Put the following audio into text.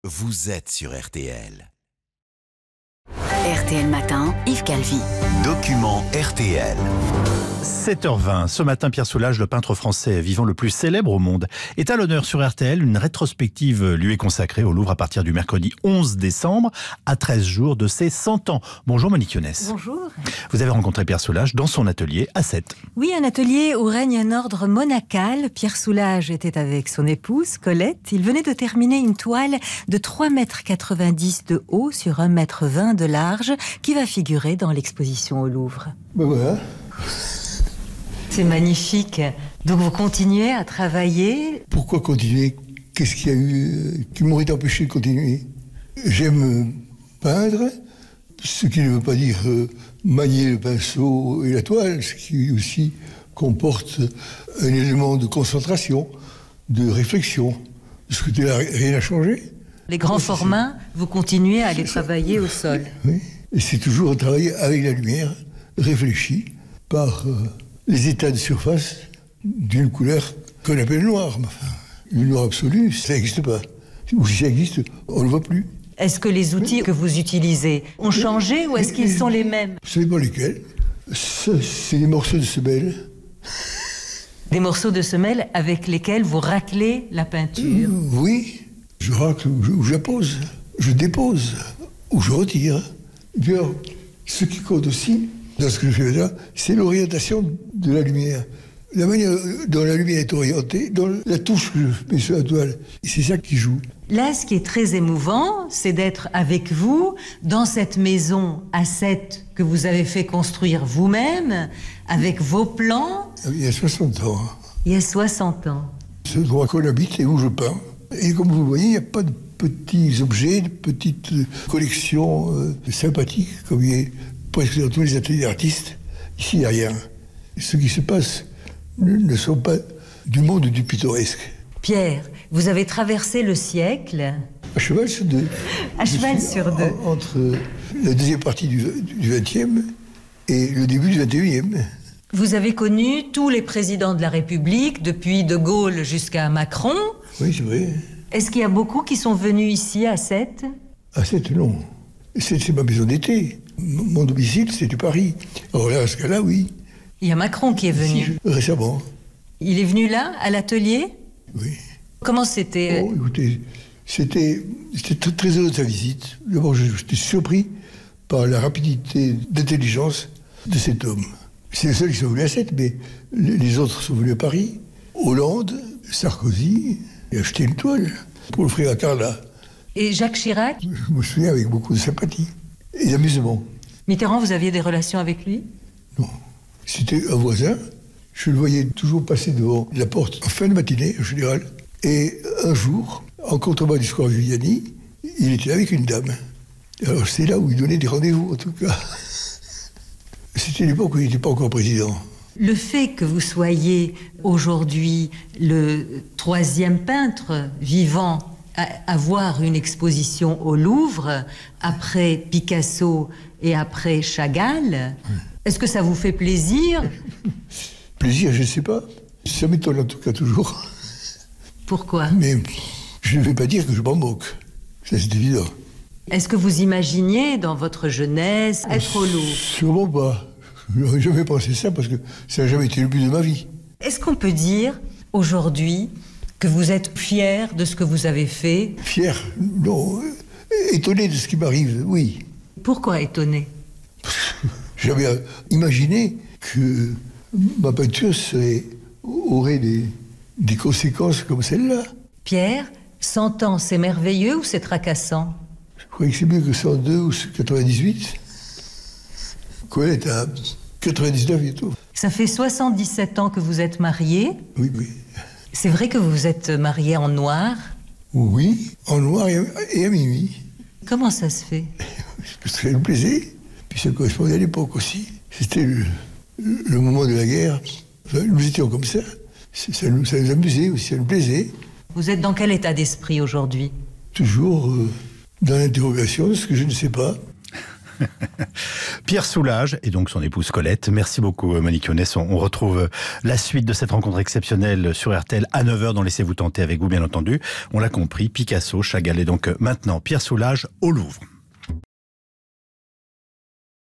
Vous êtes sur RTL. RTL Matin, Yves Calvi. Document RTL. 7h20. Ce matin, Pierre Soulages, le peintre français vivant le plus célèbre au monde, est à l'honneur sur RTL. Une rétrospective lui est consacrée au Louvre à partir du mercredi 11 décembre, à 13 jours de ses 100 ans. Bonjour Monique Younes. Bonjour. Vous avez rencontré Pierre Soulages dans son atelier à Sète. Oui, un atelier où règne un ordre monacal. Pierre Soulages était avec son épouse, Colette. Il venait de terminer une toile de 3,90 m de haut sur 1,20 m de large qui va figurer dans l'exposition au Louvre. Ben voilà. C'est magnifique. Donc vous continuez à travailler. Pourquoi continuer? Qu'est-ce qu'il y a eu qui m'aurait empêché de continuer? J'aime peindre, ce qui ne veut pas dire manier le pinceau et la toile, ce qui aussi comporte un élément de concentration, de réflexion. De ce côté-là, rien n'a changé. Les grands formats, vous continuez à les travailler au sol. Oui, et c'est toujours un travail avec la lumière, réfléchi par les états de surface d'une couleur qu'on appelle noire. Enfin, le noir absolu, ça n'existe pas. Ou si ça existe, on ne le voit plus. Est-ce que les outils que vous utilisez ont changé ou est-ce qu'ils sont les mêmes? Vous savez pas lesquels? C'est des morceaux de semelle. Des morceaux de semelle avec lesquels vous raclez la peinture. Oui, je racle ou j'appose, je dépose ou je retire. Et puis alors, ce qui compte aussi, dans ce que je fais là, c'est l'orientation de la lumière. La manière dont la lumière est orientée, dans la touche que je mets sur la toile, c'est ça qui joue. Là, ce qui est très émouvant, c'est d'être avec vous dans cette maison à Sète que vous avez fait construire vous-même, avec vos plans. Il y a 60 ans. Il y a 60 ans. Ce endroit qu'on habite et où je peins. Et comme vous le voyez, il n'y a pas de petits objets, de petites collections sympathiques, comme il y a presque dans tous les ateliers d'artistes. Ici, il n'y a rien. Ce qui se passe ne sont pas du monde du pittoresque. Pierre, vous avez traversé le siècle. À cheval sur deux. À cheval sur deux. Entre la deuxième partie du XXe et le début du XXIe. Vous avez connu tous les présidents de la République, depuis De Gaulle jusqu'à Macron. Oui, c'est vrai. Est-ce qu'il y a beaucoup qui sont venus ici à Sète? À Sète, non. C'est ma maison d'été. Mon domicile, c'était Paris. Alors là, à ce cas-là, oui. Il y a Macron qui est venu. Récemment. Il est venu là, à l'atelier? Oui. Comment c'était? Oh, écoutez, c'était très heureux de sa visite. D'abord, j'étais surpris par la rapidité d'intelligence de cet homme. C'est le seul qui sont venus à Sète, mais les autres sont venus à Paris. Hollande, Sarkozy, a acheté une toile pour l'offrir à Carla. Et Jacques Chirac? Je me souviens avec beaucoup de sympathie et d'amusement. Mitterrand, vous aviez des relations avec lui? Non. C'était un voisin. Je le voyais toujours passer devant la porte en fin de matinée, en général. Et un jour, en contrebas du square Viviani, il était avec une dame. Alors c'est là où il donnait des rendez-vous, en tout cas. C'était l'époque où il n'était pas encore président. Le fait que vous soyez aujourd'hui le troisième peintre vivant à avoir une exposition au Louvre, après Picasso et après Chagall, est-ce que ça vous fait plaisir? Plaisir, je ne sais pas. Ça m'étonne en tout cas toujours. Pourquoi? Mais je ne vais pas dire que je m'en moque. Ça, c'est évident. Est-ce que vous imaginiez, dans votre jeunesse, être au Louvre? Sûrement pas. Je n'aurais jamais pensé ça parce que ça n'a jamais été le but de ma vie. Est-ce qu'on peut dire, aujourd'hui, que vous êtes fier de ce que vous avez fait? Fier? Non. Étonné de ce qui m'arrive, oui. Pourquoi étonné? J'avais imaginé que ma peinture aurait des conséquences comme celle-là. Pierre, 100 ans, c'est merveilleux ou c'est tracassant? Je croyais que c'est mieux que 102 ou 98. Colette a 99 bientôt. Ça fait 77 ans que vous êtes marié. Oui, oui. C'est vrai que vous êtes marié en noir? Oui, en noir et à minuit. Comment ça se fait? Parce que ça nous plaisait. Puis ça correspondait à l'époque aussi. C'était le moment de la guerre. Enfin, nous étions comme ça. Ça nous amusait aussi, ça nous plaisait. Vous êtes dans quel état d'esprit aujourd'hui? Toujours dans l'interrogation de ce que je ne sais pas. Pierre Soulages et donc son épouse Colette. Merci beaucoup Monique Yonès. On retrouve la suite de cette rencontre exceptionnelle sur RTL à 9h dans Laissez-vous tenter avec vous bien entendu. On l'a compris, Picasso, Chagall et donc maintenant Pierre Soulages au Louvre.